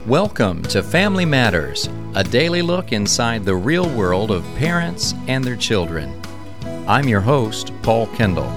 Welcome to Family Matters, a daily look inside the real world of parents and their children. I'm your host, Paul Kendall.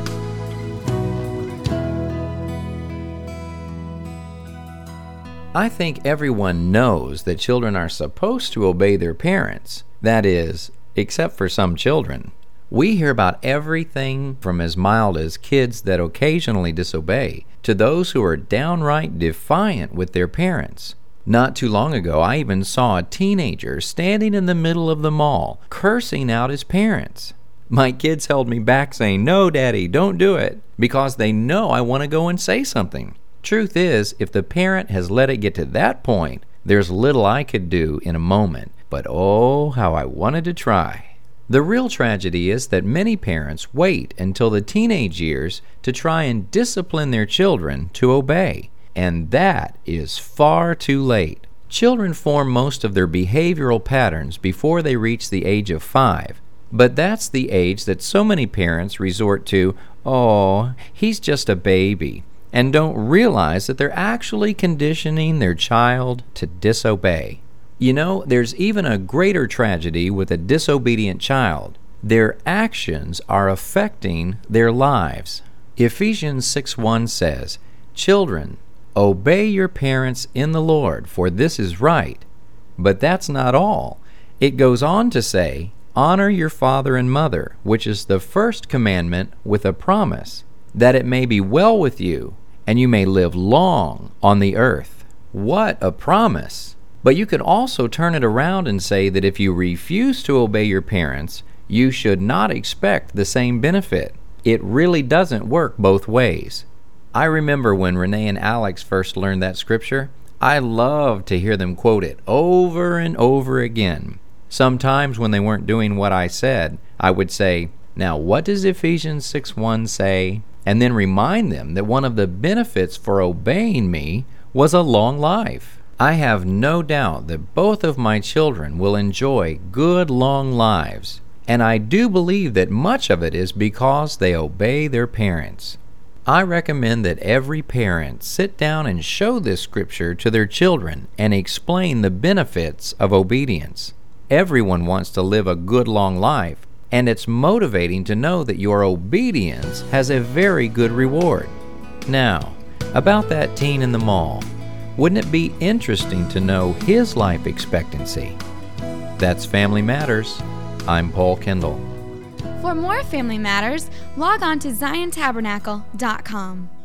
I think everyone knows that children are supposed to obey their parents. That is, except for some children. We hear about everything from as mild as kids that occasionally disobey to those who are downright defiant with their parents. Not too long ago, I even saw a teenager standing in the middle of the mall, cursing out his parents. My kids held me back saying, "No, Daddy, don't do it," because they know I want to go and say something. Truth is, if the parent has let it get to that point, there's little I could do in a moment, but oh, how I wanted to try. The real tragedy is that many parents wait until the teenage years to try and discipline their children to obey. And that is far too late. Children form most of their behavioral patterns before they reach the age of 5. But that's the age that so many parents resort to, "Oh, he's just a baby," and don't realize that they're actually conditioning their child to disobey. You know, there's even a greater tragedy with a disobedient child. Their actions are affecting their lives. Ephesians 6:1 says, "Children, obey your parents in the Lord, for this is right." But that's not all. It goes on to say, "Honor your father and mother, which is the first commandment with a promise, that it may be well with you, and you may live long on the earth." What a promise! But you could also turn it around and say that if you refuse to obey your parents, you should not expect the same benefit. It really doesn't work both ways. I remember when Renee and Alex first learned that scripture, I loved to hear them quote it over and over again. Sometimes when they weren't doing what I said, I would say, "Now what does Ephesians 6:1 say?" And then remind them that one of the benefits for obeying me was a long life. I have no doubt that both of my children will enjoy good long lives, and I do believe that much of it is because they obey their parents. I recommend that every parent sit down and show this scripture to their children and explain the benefits of obedience. Everyone wants to live a good long life, and it's motivating to know that your obedience has a very good reward. Now, about that teen in the mall, wouldn't it be interesting to know his life expectancy? That's Family Matters. I'm Paul Kendall. For more Family Matters, log on to ZionTabernacle.com.